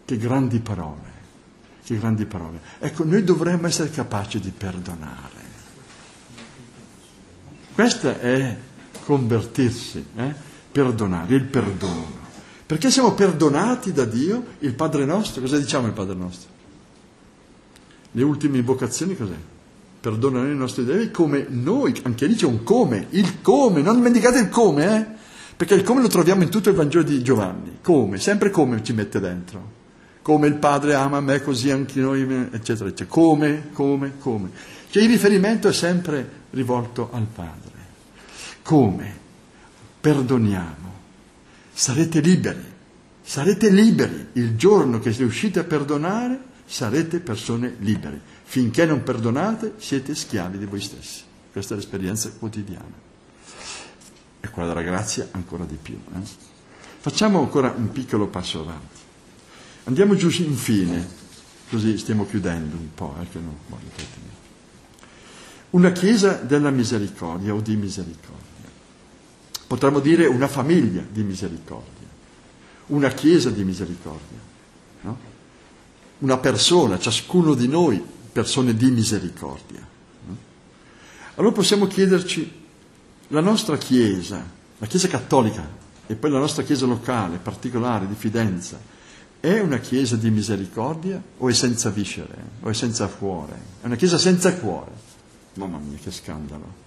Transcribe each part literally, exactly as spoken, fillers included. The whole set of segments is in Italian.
Che grandi parole, che grandi parole. Ecco, noi dovremmo essere capaci di perdonare. Questo è convertirsi, eh? Perdonare, il perdono. Perché siamo perdonati da Dio, il Padre nostro. Cosa diciamo il Padre nostro? Le ultime invocazioni cos'è? Perdona noi i nostri debiti come noi, anche lì c'è un come, il come, non dimenticate il come, eh? Perché il come lo troviamo in tutto il Vangelo di Giovanni, come, sempre come ci mette dentro. Come il Padre ama me, così anche noi, eccetera, eccetera. Come, come, come. Cioè il riferimento è sempre rivolto al Padre. Come? Perdoniamo. Sarete liberi. Sarete liberi. Il giorno che riuscite a perdonare, sarete persone libere. Finché non perdonate, siete schiavi di voi stessi. Questa è l'esperienza quotidiana. E quella della grazia ancora di più. Eh? Facciamo ancora un piccolo passo avanti. Andiamo giù infine, così stiamo chiudendo un po', eh, che non voglio trattenere. Una chiesa della misericordia o di misericordia. Potremmo dire una famiglia di misericordia, una chiesa di misericordia, no? Una persona, ciascuno di noi, persone di misericordia. No? Allora possiamo chiederci, la nostra chiesa, la chiesa cattolica e poi la nostra chiesa locale, particolare, di Fidenza, è una chiesa di misericordia o è senza viscere, o è senza cuore? È una chiesa senza cuore. Mamma mia, che scandalo.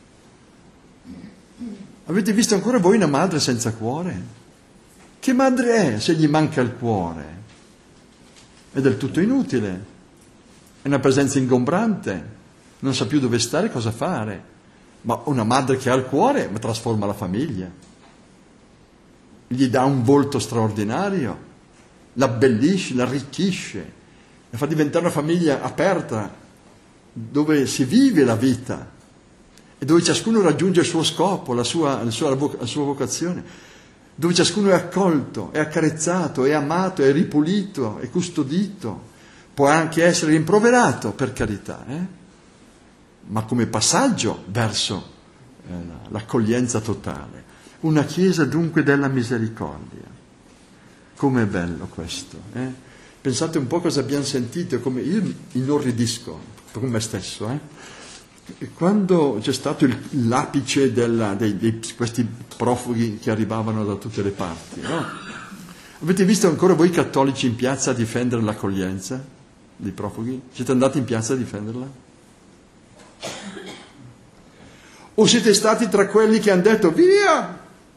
Avete visto ancora voi una madre senza cuore? Che madre è se gli manca il cuore? È del tutto inutile. È una presenza ingombrante. Non sa più dove stare, cosa fare. Ma una madre che ha il cuore trasforma la famiglia. Gli dà un volto straordinario. L'abbellisce, l'arricchisce, la fa diventare una famiglia aperta, dove si vive la vita e dove ciascuno raggiunge il suo scopo, la sua, la sua, la sua vocazione, dove ciascuno è accolto, è accarezzato, è amato, è ripulito, è custodito, può anche essere rimproverato, per carità, eh? Ma come passaggio verso eh, l'accoglienza totale. Una chiesa dunque della misericordia. Com'è bello questo, eh? Pensate un po' cosa abbiamo sentito, come io inorridisco con me stesso, eh? Quando c'è stato il, l'apice della, dei, di questi profughi che arrivavano da tutte le parti, no? Avete visto ancora voi cattolici in piazza a difendere l'accoglienza dei profughi? Siete andati in piazza a difenderla? O siete stati tra quelli che hanno detto via?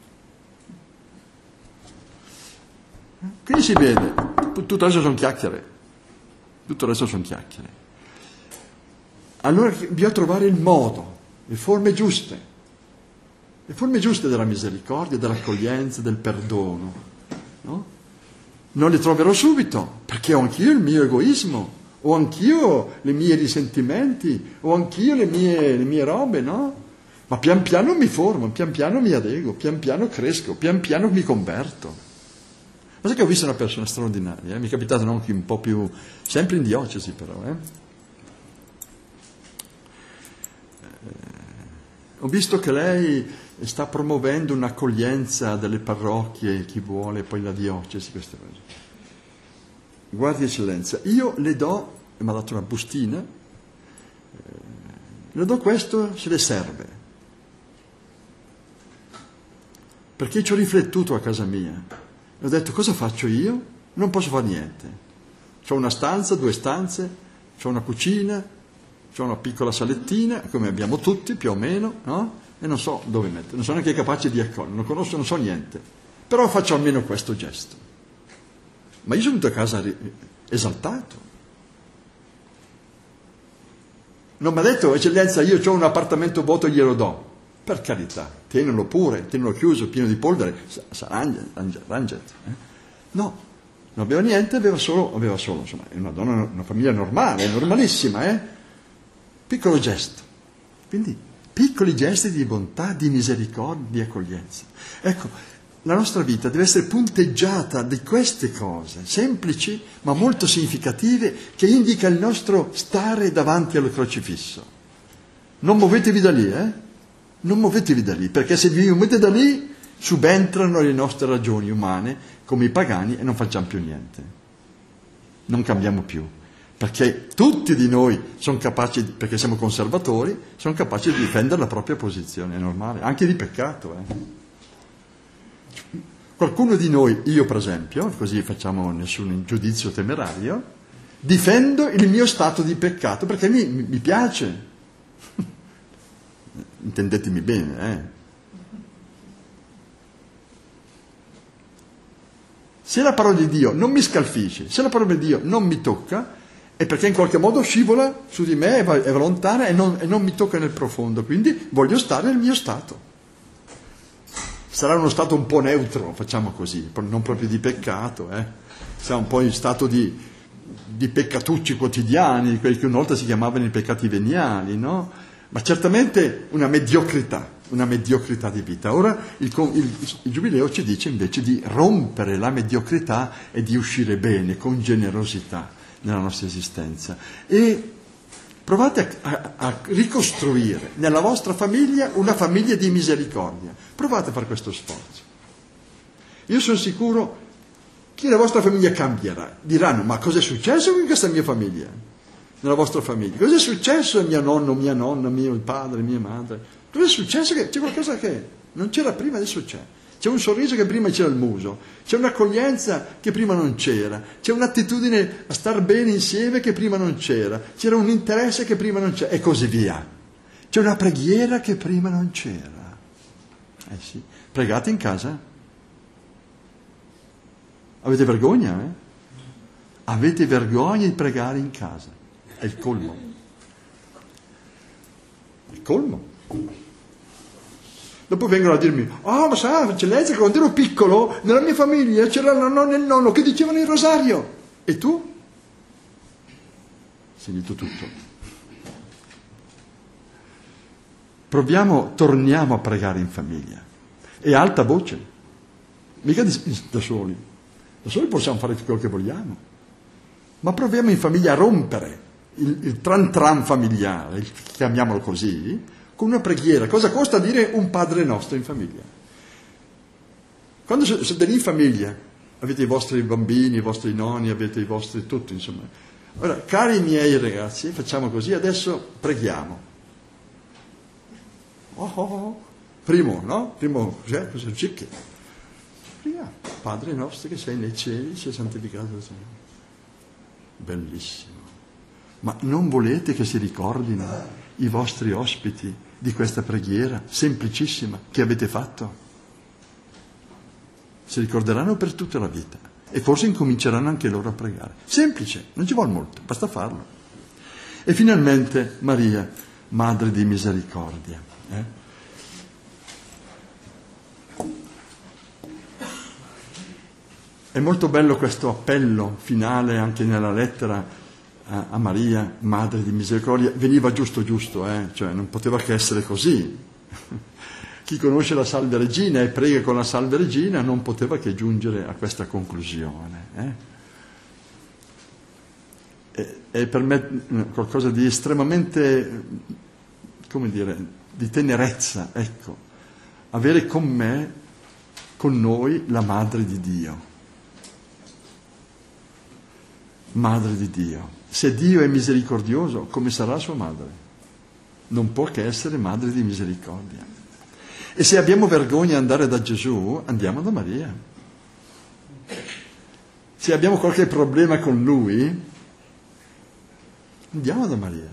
Qui si vede, tutto il resto sono chiacchiere, tutto il resto sono chiacchiere. Allora bisogna trovare il modo, le forme giuste, le forme giuste della misericordia, dell'accoglienza, del perdono, no? Non le troverò subito, perché ho anch'io il mio egoismo, ho anch'io i miei risentimenti, ho anch'io le mie, le mie robe, no? Ma pian piano mi formo, pian piano mi adeguo, pian piano cresco, pian piano mi converto. Ma sai che ho visto una persona straordinaria, eh? Mi è capitato non anche un po' più, sempre in diocesi però, eh? Eh, ho visto che lei sta promuovendo un'accoglienza delle parrocchie, chi vuole, poi la diocesi, queste cose. Guardi eccellenza, io le do, mi ha dato una bustina, eh, le do questo se le serve, perché ci ho riflettuto a casa mia. Ho detto, cosa faccio io? Non posso fare niente. C'ho una stanza, due stanze, c'ho una cucina, c'ho una piccola salettina, come abbiamo tutti, più o meno, no? E non so dove mettere, non sono neanche capace di accogliere, non conosco, non so niente. Però faccio almeno questo gesto. Ma io sono venuto a casa esaltato. Non mi ha detto, eccellenza, io ho un appartamento vuoto e glielo do. Per carità, tienilo pure, tienilo chiuso, pieno di polvere, arrangiati. Eh? No, non aveva niente, aveva solo, aveva solo, insomma, è una donna, una famiglia normale, normalissima, eh? Piccolo gesto. Quindi, piccoli gesti di bontà, di misericordia, di accoglienza. Ecco, la nostra vita deve essere punteggiata di queste cose, semplici ma molto significative, che indica il nostro stare davanti allo crocifisso. Non muovetevi da lì, eh? Non muovetevi da lì, perché se vi muovete da lì subentrano le nostre ragioni umane come i pagani e non facciamo più niente. non cambiamo più, perché tutti di noi sono capaci, perché siamo conservatori, sono capaci di difendere la propria posizione, è normale, anche di peccato. Eh. Qualcuno di noi, io per esempio, così facciamo nessun giudizio temerario, difendo il mio stato di peccato perché mi, mi piace. Intendetemi bene, eh. Se la parola di Dio non mi scalfisce, se la parola di Dio non mi tocca, è perché in qualche modo scivola su di me, è lontana e non, e non mi tocca nel profondo, quindi voglio stare nel mio stato. Sarà uno stato un po' neutro, facciamo così, non proprio di peccato, eh. Sarà un po' in stato di, di peccatucci quotidiani, quelli che una volta si chiamavano i peccati veniali, no? Ma certamente una mediocrità. Una mediocrità di vita. Ora il, il, il Giubileo ci dice invece di rompere la mediocrità e di uscire bene, con generosità nella nostra esistenza. E provate a, a, a ricostruire nella vostra famiglia una famiglia di misericordia. Provate a fare questo sforzo. Io sono sicuro che la vostra famiglia cambierà. Diranno, ma cosa è successo in questa mia famiglia? Nella vostra famiglia? Cosa è successo a mio nonno, mia nonna, mio padre, mia madre? Cosa è successo? Che c'è qualcosa che non c'era prima, adesso c'è. C'è un sorriso che prima c'era il muso, c'è un'accoglienza che prima non c'era, c'è un'attitudine a star bene insieme che prima non c'era, c'era un interesse che prima non c'era, e così via. C'è una preghiera che prima non c'era. Eh sì, pregate in casa? Avete vergogna, eh? Avete vergogna di pregare in casa. È il colmo. Il colmo. Dopo vengono a dirmi, oh ma sa, eccellenza, che quando ero piccolo nella mia famiglia c'era il nonno e il nonno che dicevano il rosario. E tu? Sentito tutto. Proviamo, torniamo a pregare in famiglia. E a alta voce. Mica da soli. Da soli possiamo fare quello che vogliamo. Ma proviamo in famiglia a rompere il, il tran tran familiare, il, chiamiamolo così, con una preghiera. Cosa costa dire un Padre Nostro in famiglia? Quando siete lì in famiglia, avete i vostri bambini, i vostri nonni, avete i vostri tutto, insomma. Ora, cari miei ragazzi, facciamo così, adesso preghiamo. Oh, oh, oh. Primo, no? Primo, cos'è? Cosa cicche? Preghiamo. Padre nostro che sei nei cieli, sia santificato il Signore. Bellissimo. Ma non volete che si ricordino i vostri ospiti di questa preghiera semplicissima che avete fatto? Si ricorderanno per tutta la vita e forse incominceranno anche loro a pregare. Semplice, non ci vuole molto, basta farlo. E finalmente Maria, Madre di Misericordia. Eh? È molto bello questo appello finale anche nella lettera a Maria, Madre di Misericordia. Veniva giusto giusto, eh? Cioè non poteva che essere così. Chi conosce la Salve Regina e prega con la Salve Regina non poteva che giungere a questa conclusione. Eh? È, è per me qualcosa di estremamente, come dire, di tenerezza, ecco, avere con me, con noi, la Madre di Dio. Madre di Dio. Se Dio è misericordioso, come sarà sua madre? Non può che essere madre di misericordia. E se abbiamo vergogna di andare da Gesù, andiamo da Maria. Se abbiamo qualche problema con Lui, andiamo da Maria.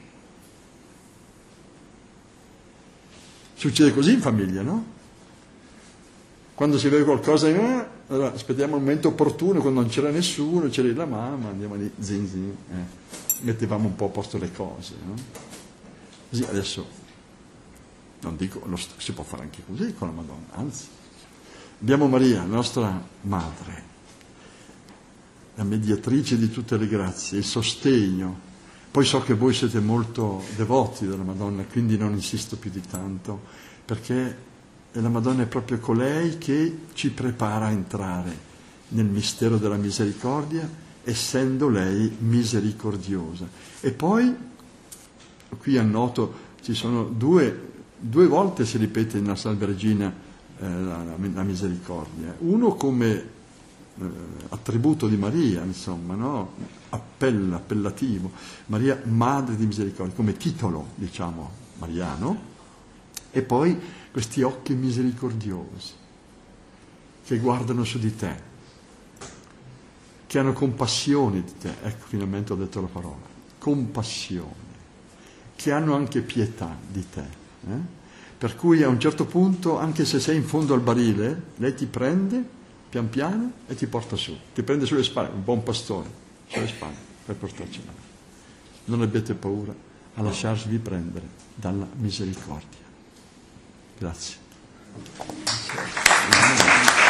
Succede così in famiglia, no? Quando si vede qualcosa, eh, allora aspettiamo il momento opportuno, quando non c'era nessuno, c'era la mamma, andiamo lì, zin, zin, eh. Mettevamo un po' a posto le cose, no? Così adesso, non dico, lo, si può fare anche così con la Madonna, anzi, abbiamo Maria, la nostra madre, la mediatrice di tutte le grazie, il sostegno. Poi so che voi siete molto devoti della Madonna, quindi non insisto più di tanto, perché la Madonna è proprio colei che ci prepara a entrare nel mistero della misericordia, essendo lei misericordiosa. E poi, qui annoto, ci sono due, due volte si ripete nella Salve Regina eh, la, la misericordia. Uno come eh, attributo di Maria, insomma, no? Appello, appellativo. Maria, Madre di Misericordia, come titolo, diciamo, mariano. E poi questi occhi misericordiosi che guardano su di te, che hanno compassione di te. Ecco, finalmente ho detto la parola. Compassione. Che hanno anche pietà di te. Eh? Per cui a un certo punto, anche se sei in fondo al barile, lei ti prende pian piano e ti porta su. Ti prende sulle spalle, un buon pastore, sulle spalle, per portarci là. Non abbiate paura a lasciarvi prendere dalla misericordia. Grazie.